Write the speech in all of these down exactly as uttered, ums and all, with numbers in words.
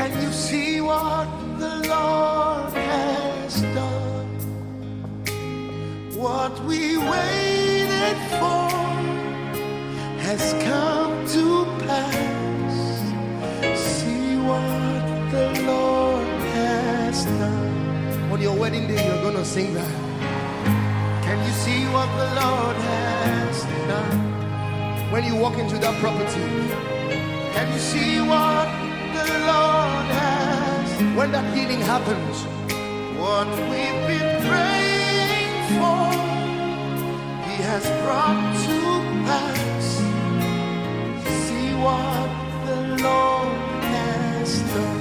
Can you see what the Lord has done? What we waited for has come to pass. See what the Lord has done. On your wedding day, you're gonna sing that. Can you see what the Lord has done? When you walk into that property, can you see what the Lord has? When that healing happens, what we've been praying for, He has brought to pass. See what the Lord has done.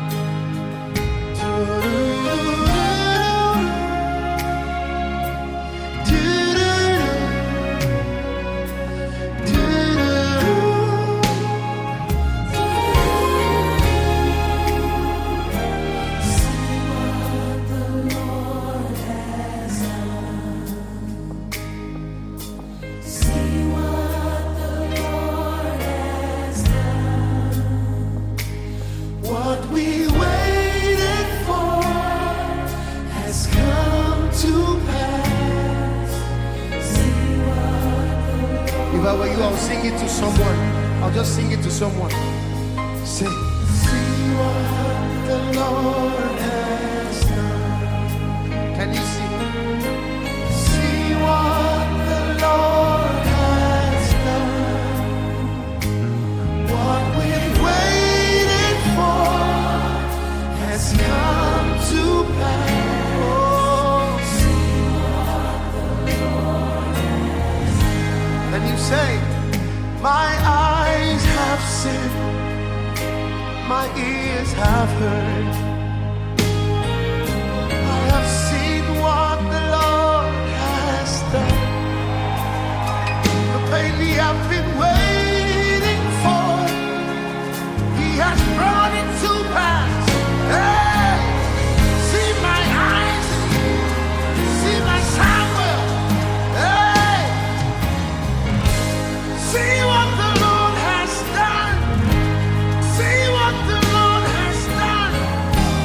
If I were you, I'll sing it to someone. I'll just sing it to someone. Say, see what the Lord has done. Can you see? See what the Lord has done. What we've waited for has come to pass. And you say, my eyes have seen, my ears have heard, I have seen what the Lord has done. The pain we have been waiting for, He has brought it to pass. Hey, see my eyes, see my Samuel. Hey, see what the Lord has done. See what the Lord has done.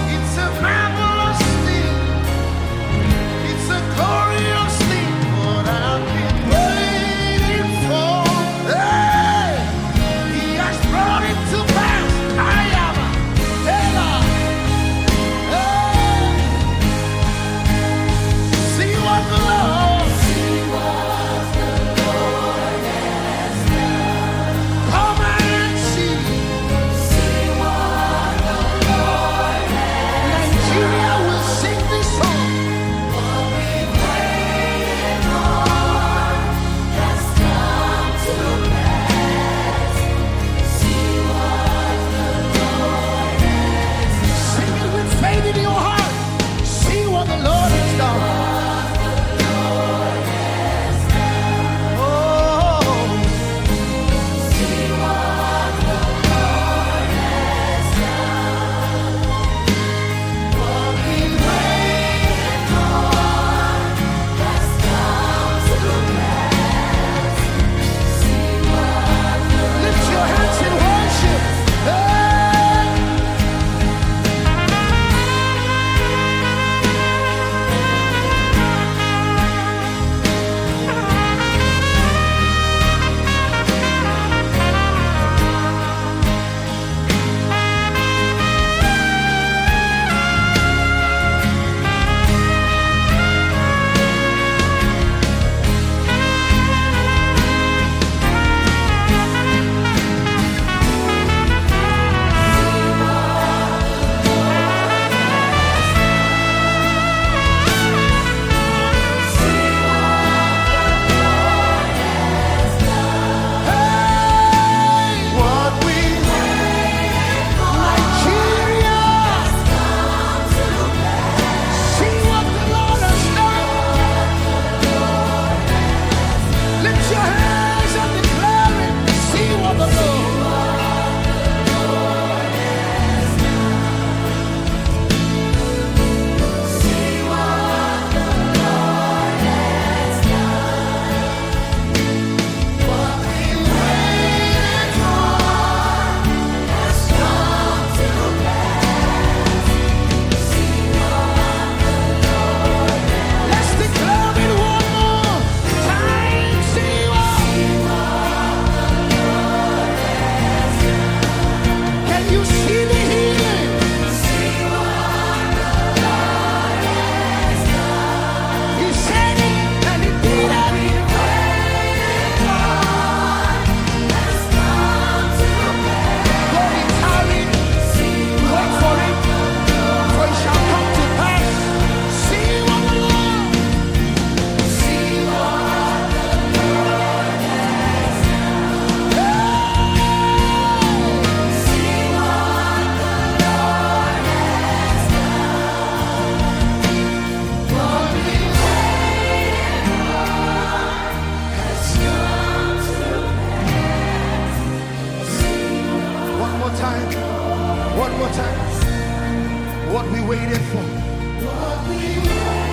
One more time. What we waited for. What we waited